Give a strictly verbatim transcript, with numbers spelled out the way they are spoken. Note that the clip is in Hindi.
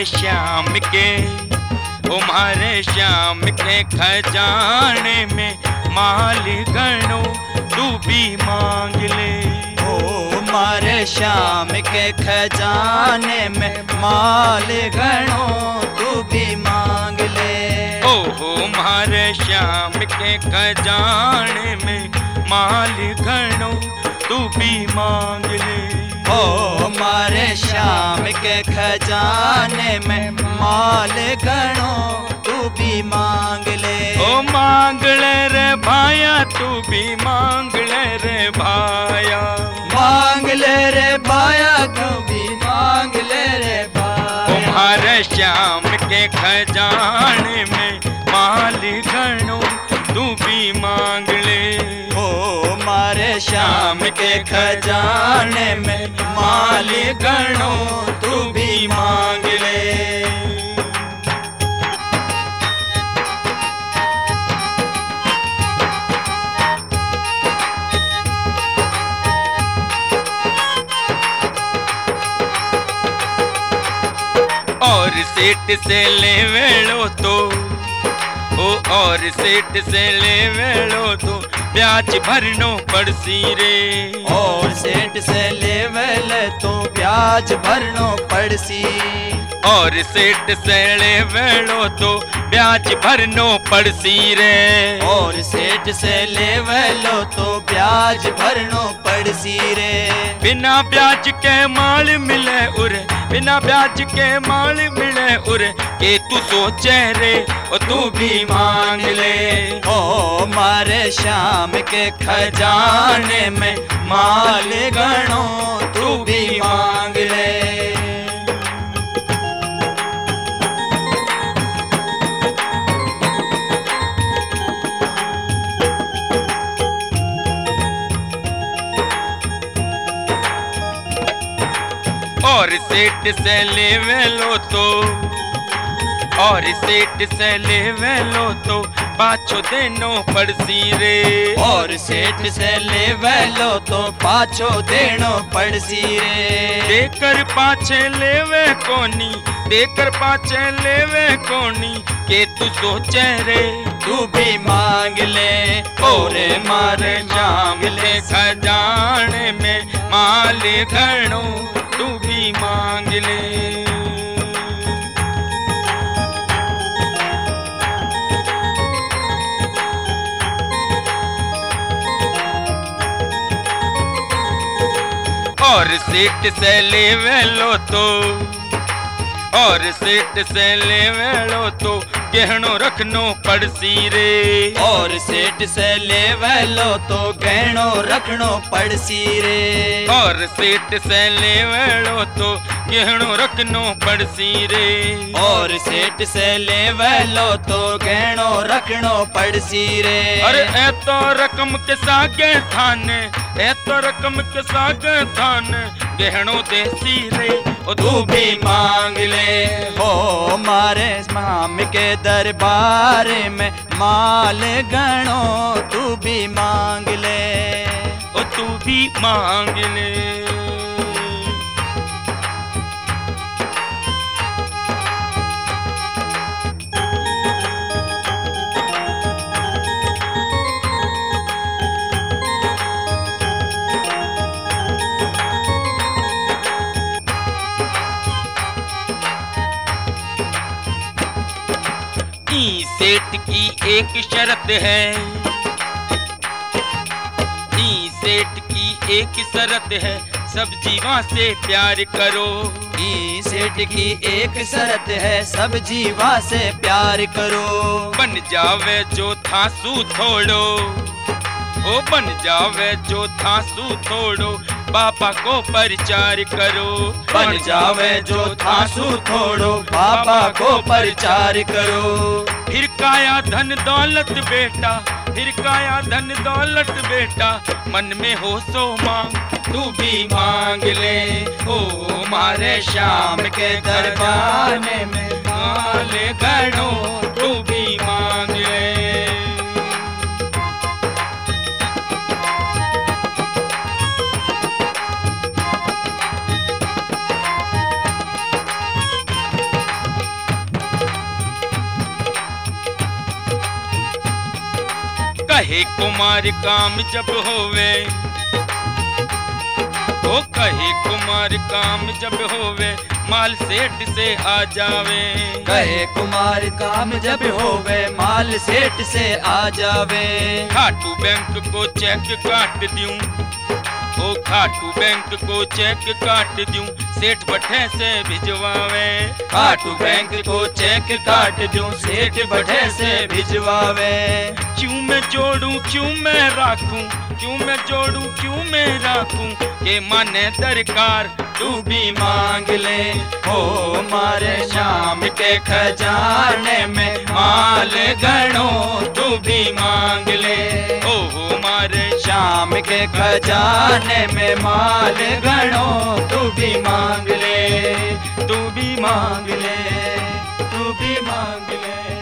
श्याम के, ओ मारे श्याम के खजाने में माल गणो तू भी मांग ले। ओ मारे श्याम के खजाने में माल गणो तू भी मांग ले। ओहो मारे श्याम के खजाने में माल गणो तू भी मांग ले। ओ मारे श्याम के खजाने में माल गणो तू भी मांग ले। ओ मांग ले रे भाया तू भी मांग ले रे भाया, मांग ले रे भाया तू भी मांग ले रे भाया। ओ मारे श्याम के खजाने में माल गणो तू भी मांग ले। ओ मारे श्याम के खजाने में माल गणो तू भी मांग ले। और सेठ से ले वेलो तो, ओ और सेठ से ले वेलो तो ब्याज भरनो पड़सी रे। और सेठ से ले वेले तो ब्याज भरनो पड़सी। और सेठ से ले वेलो तो ब्याज भरनो पड़सी रे। और सेठ से ले वेलो तो ब्याज भरनो पड़सी रे। बिना ब्याज के माल मिले उरे, बिना ब्याज के माल मिले उरे, के तू सोचे रे ओ तू भी मांग ले। ओ मारे श्याम के खजाने में माल गणो तू भी मांग ले। और सेठ से ले वेलो तो, और सेठ से ले वेलो तो पाछो देनो पड़सी रे। और सेठ से ले वेलो तो पाछो देनो पड़सी रे। देकर पाछे लेवे कोनी, देकर पाछे लेवे कोनी, के तू सोचे रे तू भी मांग ले। ओरे मारे श्याम ले खजाने में माल गणो तू भी मांग ले। और सेठ से ले वेलो तो, और सेठ से ले वेलो तो गहनो रखनो पड़सी रे। और सेठ से ले वेलो तो गहनो रखनो पड़सी रे। और सेठ से ले वेलो तो गहनो रखनो पड़सी रे। और सेठ से ले वेलो तो गहनो रखनो पड़सी रे। अरे ए तो रकम के सागे थाने, ए तो रकम के सागे थाने गहनो देसी रे ओ तू भी मांग ले। हो मारे श्याम के दरबार में माल गणो तू भी मांग ले। ओ तू भी मांग ले। सेठ की एक शर्त है, ई सेठ की एक शर्त है, सब जीवा से प्यार करो। ई सेठ की एक शर्त है, सब जीवा से प्यार करो। बन जावे जो थासू थोड़ो, ओ बन जावे जो थासू थोड़ो, बाबा को प्रचार करो। बन जावे जो थासू थोड़ो, बाबा को प्रचार करो। फिर काया धन दौलत बेटा, फिर काया धन दौलत बेटा, मन में हो सो मांग तू भी मांग ले। ओ मारे श्याम के दरबार में माल गणो तू भी मांग ले। कहे कुमार काम जब होवे, ओ कहे कुमार काम जब होवे, माल सेठ से आ जावे। कहे कुमार काम जब होवे, माल सेठ से आ जावे। खाटू बैंक को चेक काट दूं, ओ खाटू बैंक को चेक काट दूं, सेठ बठे से भिजवावे। खाटू बैंक को चेक काट दूं, सेठ बठे से भिजवावे। क्यों मैं जोड़ूं क्यों मैं राखूं, क्यों मैं जोड़ूं क्यों मैं राखूं, के माने दरकार तू भी मांग ले। हो मारे शाम के खजाने में माल गणो, तू भी मांग ले। ओ मारे शाम के खजाने में माल गणो, तू भी मांग ले, तू भी मांग ले, तू भी मांग ले।